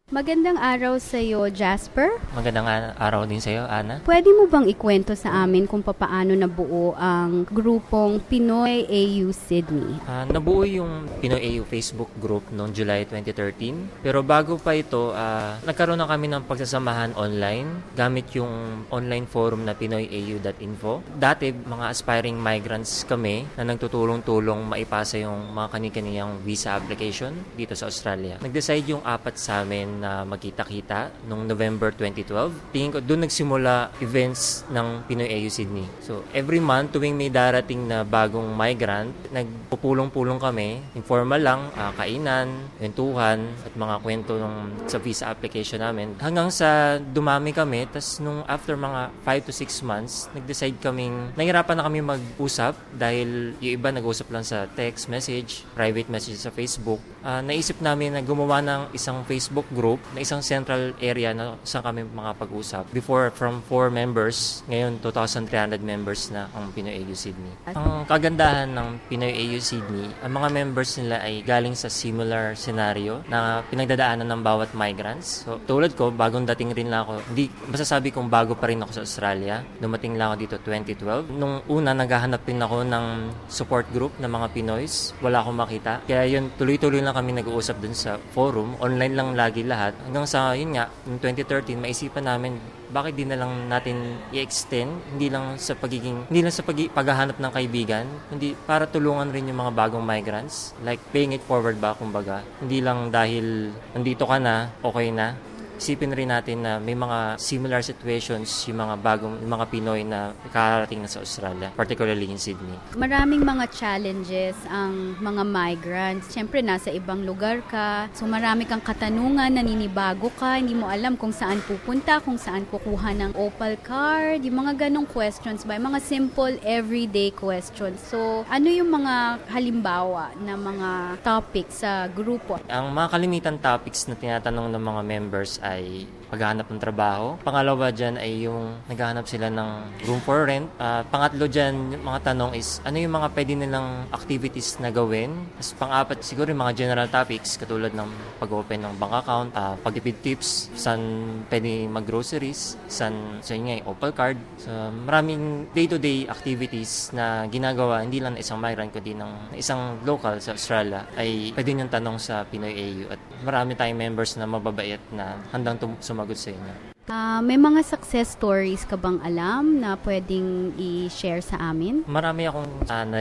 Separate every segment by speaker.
Speaker 1: Magandang araw sa iyo, Jasper.
Speaker 2: Magandang araw din sa iyo, Ana.
Speaker 1: Pwede mo bang ikwento sa amin kung paano nabuo ang grupong Pinoy AU Sydney?
Speaker 2: Nabuo yung Pinoy AU Facebook group noong July 2013. Pero bago pa ito, nagkaroon na kami ng pagsasamahan online gamit yung online forum na pinoyau.info. Dati, mga aspiring migrants kami na nagtutulong-tulong maipasa yung mga kani-kaniyang visa application dito sa Australia. Nag-decide yung apat sa amin na magkita-kita noong November 2012. Tingin ko, doon nagsimula events ng Pinoy AU Sydney. So, every month, tuwing may darating na bagong migrant, nagpupulong-pulong kami. Informal lang, kainan, kwentuhan, at mga kwento sa visa application namin. Hanggang sa dumami kami, tas nung after mga 5 to 6 months, nag-decide kaming, nahirapan na kami mag-usap dahil yung iba nag-usap lang sa text message, private message sa Facebook. Naisip namin na gumawa ng isang Facebook group na isang central area na saan kami makapag-usap. Before, from 4 members, ngayon 2,300 members na ang Pinoy AU Sydney. Ang kagandahan ng Pinoy AU Sydney, ang mga members nila ay galing sa similar scenario na pinagdadaanan ng bawat migrants. So, tulad ko, bagong dating rin lang ako. Hindi masasabi kong bago pa rin ako sa Australia. Dumating lang ako dito 2012. Nung una, naghahanap din ako ng support group ng mga Pinoys. Wala akong makita. Kaya yun, tuloy-tuloy lang kami nag-uusap dun sa forum. Online lang lagi lahat. Hanggang sa, yun nga, in 2013, maisipan namin, bakit di na lang natin i-extend, hindi lang sa paghahanap ng kaibigan, hindi para tulungan rin yung mga bagong migrants, like paying it forward ba, kumbaga. Hindi lang dahil nandito ka na, okay na. Isipin rin natin na may mga similar situations yung mga Pinoy na nakarating na sa Australia, particularly in Sydney.
Speaker 1: Maraming mga challenges ang mga migrants. Siyempre, nasa ibang lugar ka. So, marami kang katanungan, naninibago ka, hindi mo alam kung saan pupunta, kung saan kukuha ng Opal card, yung mga ganong questions ba? Yung mga simple, everyday questions. So, ano yung mga halimbawa na mga topics sa grupo?
Speaker 2: Ang mga kalimitan topics na tinatanong ng mga members ay paghahanap ng trabaho. Pangalawa dyan ay yung naghahanap sila ng room for rent. Pangatlo dyan, yung mga tanong is ano yung mga pwede nilang activities na gawin. Tapos pang-apat siguro yung mga general topics katulad ng pag-open ng bank account, pagtipid tips, saan pwede mag-groceries, saan yun nga yung Opal card. So, maraming day-to-day activities na ginagawa hindi lang ng isang migrant kundi ng isang local sa Australia ay pwede niyong tanong sa Pinoy AU at marami tayong members na mababait na handang sumagot sa inyo.
Speaker 1: May mga success stories ka bang alam na pwedeng i-share sa amin?
Speaker 2: Marami akong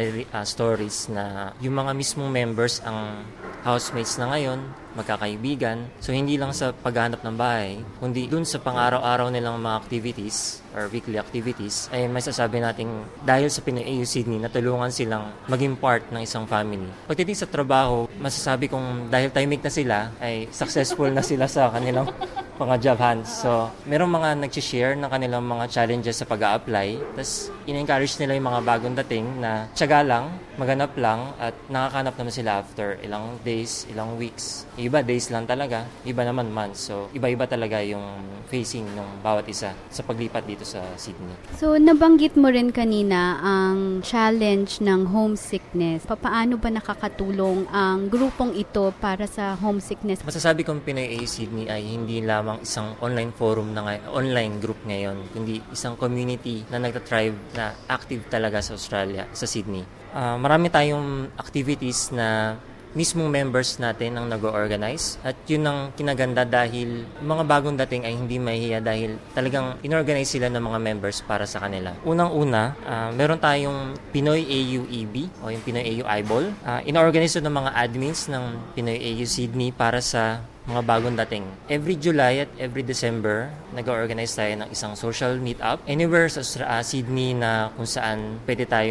Speaker 2: stories na yung mga mismong members ang housemates na ngayon, magkakaibigan. So, hindi lang sa paghahanap ng bahay, kundi dun sa pang-araw-araw nilang mga activities or weekly activities, ay masasabi natin dahil sa Pinoy AU Sydney, natulungan silang maging part ng isang family. Pagdating sa trabaho, masasabi kong dahil timing na sila, ay successful na sila sa kanilang mga job hunts. So, merong mga nag-share ng kanilang mga challenges sa pag-a-apply. Tapos, in-encourage nila yung mga bagong dating na tiyaga lang, maganap lang, at nakakanap naman sila after ilang days, ilang weeks. Iba days lang talaga, iba naman months. So, iba-iba talaga yung facing ng bawat isa sa paglipat dito sa Sydney.
Speaker 1: So, nabanggit mo rin kanina ang challenge ng homesickness. Paano ba nakakatulong ang grupong ito para sa homesickness?
Speaker 2: Masasabi kong Pinoy AU Sydney ay hindi lamang isang online forum online group ngayon, kundi isang community na nagtatribe na active talaga sa Australia, sa Sydney. Marami tayong activities na mismong members natin ang nag-organize at yun ang kinaganda dahil mga bagong dating ay hindi mahihiya dahil talagang inorganize sila ng mga members para sa kanila. Unang-una, meron tayong Pinoy AU EB o yung Pinoy AU Eyeball. Inorganize ng mga admins ng Pinoy AU Sydney para sa mga bagong dating. Every July at every December, nag-organize tayo ng isang social meet-up. Anywhere sa Sydney na kung saan pwede tayo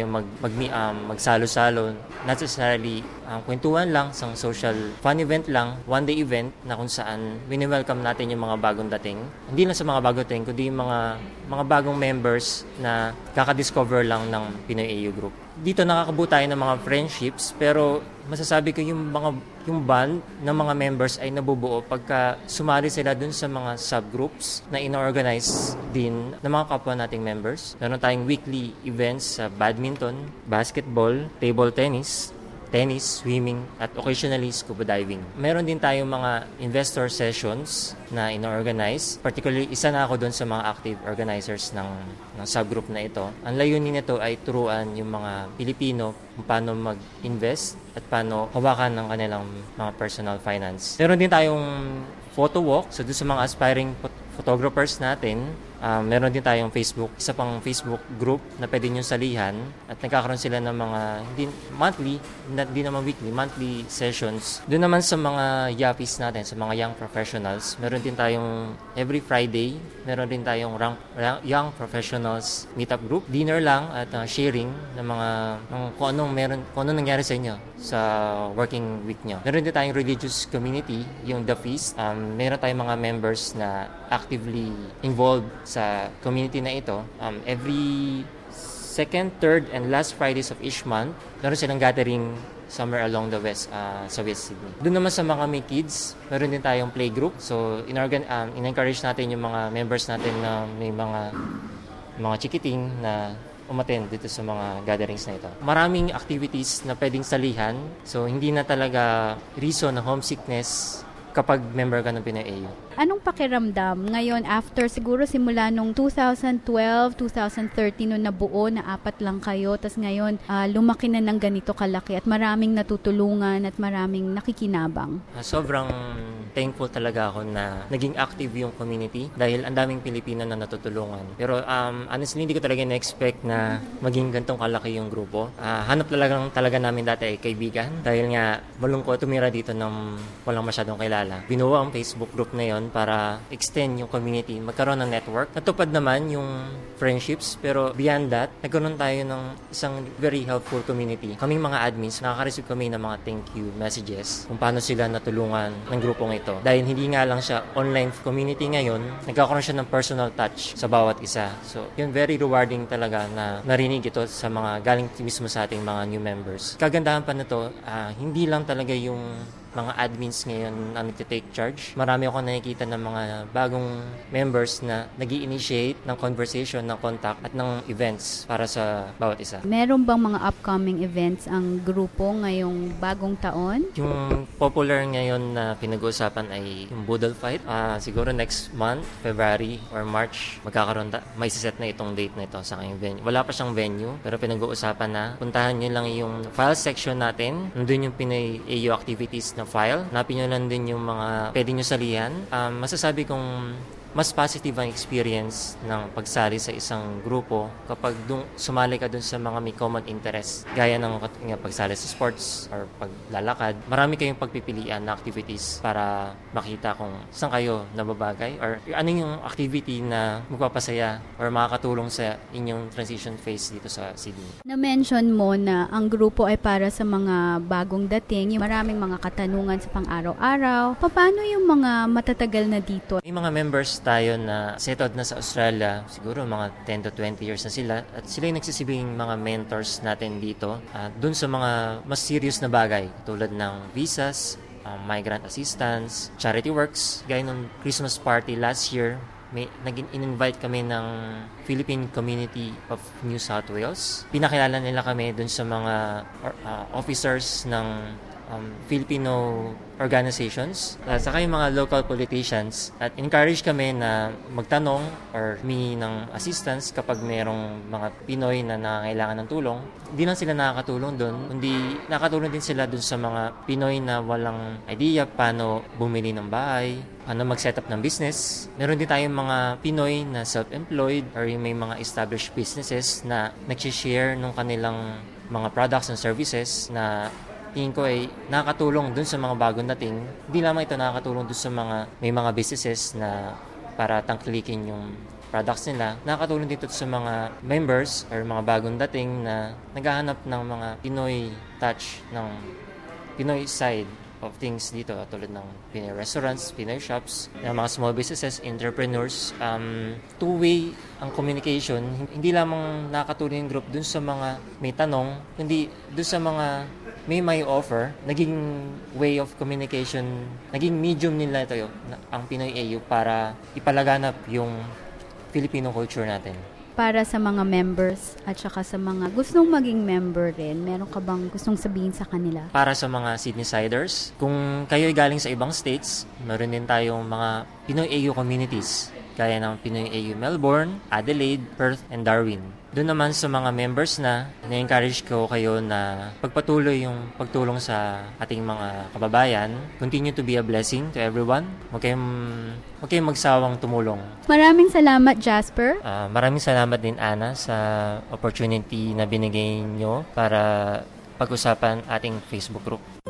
Speaker 2: magsalo-salo. Not necessarily kwentuhan lang, isang social fun event lang, one-day event na kung saan wini-welcome natin yung mga bagong dating. Hindi lang sa mga bagong dating, kundi yung mga bagong members na kakadiscover lang ng Pinoy AU Group. Dito nakakabuo tayo ng mga friendships, pero masasabi ko yung band ng mga members ay nabubuo pagka sumali sila dun sa mga subgroups na ino-organize din ng mga kapwa nating members. Meron tayong weekly events sa badminton, basketball, table tennis, tennis, swimming, at occasionally scuba diving. Meron din tayong mga investor sessions na ino-organize. Particularly, isa na ako doon sa mga active organizers ng subgroup na ito. Ang layunin nito ay turuan yung mga Pilipino kung paano mag-invest at paano hawakan ng kanilang mga personal finance. Meron din tayong photo walk. So, doon sa mga aspiring photographers natin, meron din tayong isa pang Facebook group na pwede nyo salihan at nagkakaroon sila ng mga monthly, hindi naman weekly, monthly sessions. Doon naman sa mga yappies natin, sa mga young professionals, meron din tayong every Friday, meron din tayong young professionals meetup group, dinner lang at sharing ng mga kung anong nangyari sa inyo sa working week nyo. Meron din tayong religious community, yung The Feast. Meron tayong mga members na actively involved sa community na ito. Every second, third, and last Fridays of each month, meron silang gathering somewhere along the west, sa West Sydney. Doon naman sa mga may kids, meron din tayong playgroup. So, in-encourage natin yung mga members natin na may mga chikiting na umattend dito sa mga gatherings na ito. Maraming activities na pwedeng salihan. So, hindi na talaga reason na homesickness kapag member ka ng Pinoy AU.
Speaker 1: Anong pakiramdam ngayon after siguro simula nung 2012, 2013 nung nabuo na 4 lang kayo, tas ngayon lumaki na ng ganito kalaki at maraming natutulungan at maraming nakikinabang?
Speaker 2: Sobrang thankful talaga ako na naging active yung community dahil ang daming Pilipino na natutulungan. Pero honestly, hindi ko talaga na-expect na maging gantong kalaki yung grupo. Hanap talaga namin dati ay kaibigan dahil nga malungkot tumira dito ng walang masyadong kilala. Binuo ang Facebook group na yon para extend yung community, magkaroon ng network. Natupad naman yung friendships, pero beyond that, nagkaroon tayo ng isang very helpful community. Kaming mga admins, nakaka-receive kami ng mga thank you messages kung paano sila natulungan ng grupong ito. Dahil hindi nga lang siya online community ngayon, nagkakaroon siya ng personal touch sa bawat isa. So, yun, very rewarding talaga na narinig ito sa mga galing mismo sa ating mga new members. Kagandahan pa na to, hindi lang talaga yung mga admins ngayon ang nagtitake charge. Marami ako nakikita ng mga bagong members na nag-i-initiate ng conversation, ng contact at ng events para sa bawat isa.
Speaker 1: Meron bang mga upcoming events ang grupo ngayong bagong taon?
Speaker 2: Yung popular ngayon na pinag-uusapan ay yung Boodle Fight. Siguro next month, February or March, may siset na itong date na ito sa kanyang venue. Wala pa siyang venue, pero pinag-uusapan na. Puntahan nyo lang yung file section natin. Nandun yung Pinoy AU activities na file. Hanapin nyo lang din yung mga pwede nyo salihan. Masasabi kong mas positive ang experience ng pagsali sa isang grupo kapag sumali ka dun sa mga may common interest. Gaya ng pagsali sa sports or paglalakad. Marami kayong pagpipilian na activities para makita kung saan kayo nababagay or ano yung activity na magpapasaya or makakatulong sa inyong transition phase dito sa Sydney.
Speaker 1: Na-mention mo na ang grupo ay para sa mga bagong dating, yung maraming mga katanungan sa pang-araw-araw. Paano yung mga matatagal na dito?
Speaker 2: May mga members tayo na settled na sa Australia, siguro mga 10 to 20 years na sila at sila yung nagsisibing mga mentors natin dito dun sa mga mas serious na bagay tulad ng visas, migrant assistance, charity works. Gaya nung Christmas party last year, in-invite kami ng Philippine Community of New South Wales. Pinakilala nila kami dun sa mga officers ng Filipino organizations, saka yung mga local politicians at encourage kami na magtanong or humingi ng assistance kapag merong mga Pinoy na nangangailangan ng tulong. Hindi lang sila nakakatulong doon, kundi nakakatulong din sila doon sa mga Pinoy na walang idea paano bumili ng bahay, paano mag-set up ng business. Meron din tayong mga Pinoy na self-employed or yung may mga established businesses na nag-share ng kanilang mga products and services na tingin ko ay nakakatulong dun sa mga bagong dating. Hindi lamang ito nakakatulong dun sa may mga businesses na para tangkilikin yung products nila. Nakakatulong dito sa mga members or mga bagong dating na naghahanap ng mga Pinoy touch, ng Pinoy side of things dito, tulad ng Pinoy restaurants, Pinoy shops, ng mga small businesses, entrepreneurs. Two-way ang communication. Hindi lamang nakakatulong yung group dun sa mga may tanong, kundi dun sa mga may offer. Naging way of communication, naging medium nila ito ang Pinoy AU para ipalaganap yung Filipino culture natin.
Speaker 1: para sa mga members at saka sa mga gustong maging member rin, meron ka bang gustong sabihin sa kanila?
Speaker 2: Para sa mga Sydneysiders, kung kayo ay galing sa ibang states, meron din tayong mga Pinoy AU communities, gaya ng Pinoy AU Melbourne, Adelaide, Perth, and Darwin. Doon naman sa mga members na-encourage ko kayo na pagpatuloy yung pagtulong sa ating mga kababayan. Continue to be a blessing to everyone. Huwag kayong magsawang tumulong.
Speaker 1: Maraming salamat, Jasper.
Speaker 2: Maraming salamat din, Ana, sa opportunity na binigay nyo para pag-usapan ating Facebook group.